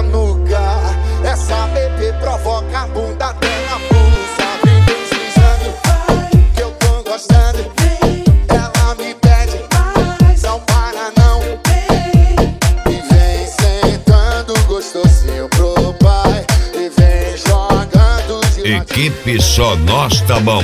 na nuca. Essa bebê provoca a bunda até na pulsa. Vem deslizando, que eu tô gostando. Ela me pede, não para não. E vem sentando gostosinho pro pai. E vem jogando de Equipe Só Nós Tá Bom.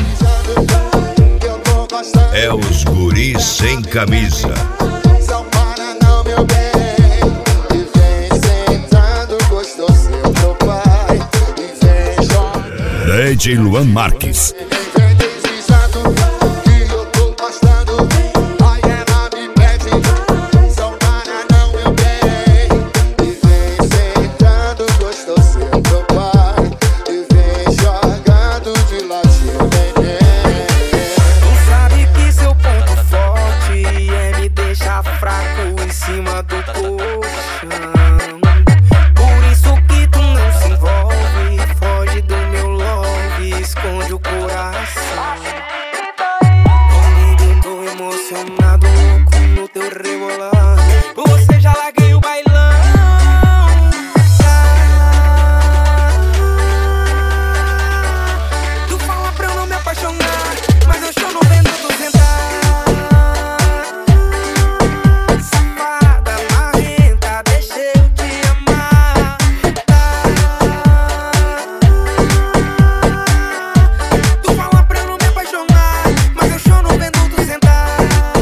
É os guris sem camisa. Não para não, meu bem. E vem sentando gostosinho pro pai. E vem jogando. DJ Luan Marques. Vem deslizando, que eu tô gostando. Ai, ela me pede, não para não, meu bem. E vem sentando gostosinho pro pai. E vem jogando de ladinho, neném. Tu sabe que seu ponto forte é me deixar fraco em cima do colchão. Por isso que tu não se envolve, foge do meu love, esconde o coração. Comigo eu tô emocionado, louco no teu rebolão. Por você já larguei o bailão. Tu fala pra eu não me apaixonar, mas eu choro vendo tu sentar. Safada, marrenta, deixa eu te amar. Tu fala pra eu não me apaixonar, mas eu choro vendo tu sentar.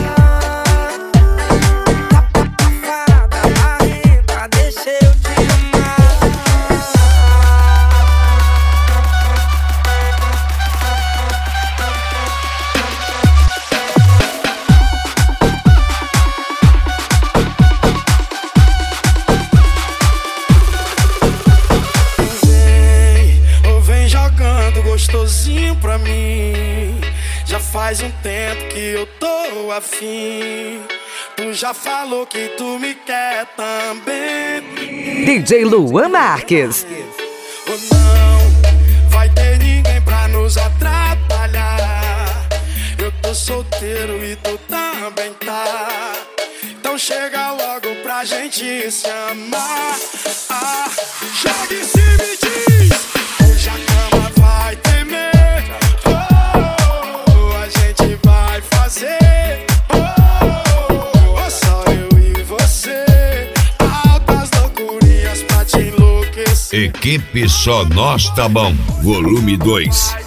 Safada, marrenta, deixa eu te amar. Vem jogando gostosinho pra mim. Já faz um tempo que eu tô afim. Tu já falou que tu me quer também. DJ Luan Marques. Ou não vai ter ninguém pra nos atrapalhar. Eu tô solteiro e tu também tá. Então chega logo pra gente se amar. Joga em cima e diz: hoje a cama vai tremer. A gente vai fazer. Só eu e você. Altas loucurias pra te enlouquecer. Equipe Só Nós Tá Bom. Volume 2.